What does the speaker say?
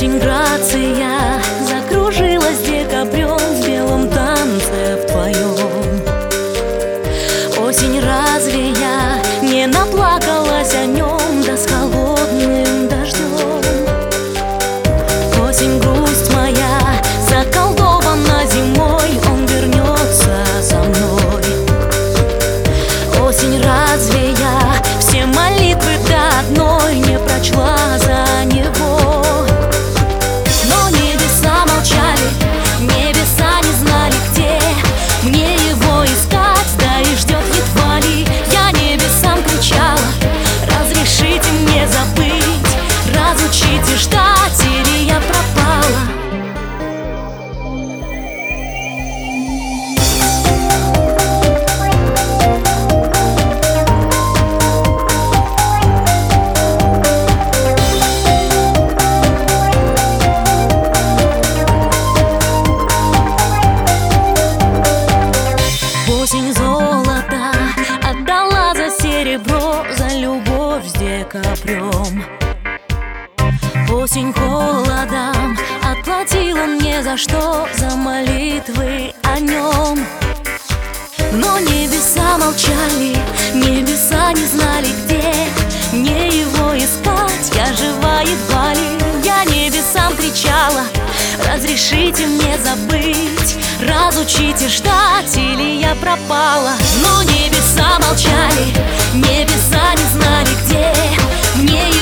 Осень, грация, закружилась декабрем в белом танце вдвоем. Осень, разве я не наплакалась о нем, да с холодным дождем? Осень, грусть моя, заколдована зимой, он вернется со мной. Осень, разве я все молитвы до одной не прочла за него? Но небеса молчали, небеса не знали, где мне его искать, да и ждет едва ли. Я небесам кричала: разрешите мне забыть, разучите ждать, или я пропала. Осень золота отдала за серебро, за любовь с декабрем. Осень холодом отплатила мне за что, за молитвы о нем. Но небеса молчали, небеса не знали, где мне его искать. Я жива едва ли, я небесам кричала: разрешите мне забыть, разучите ждать, или я пропала. Но небеса молчали, небеса не знали, где мне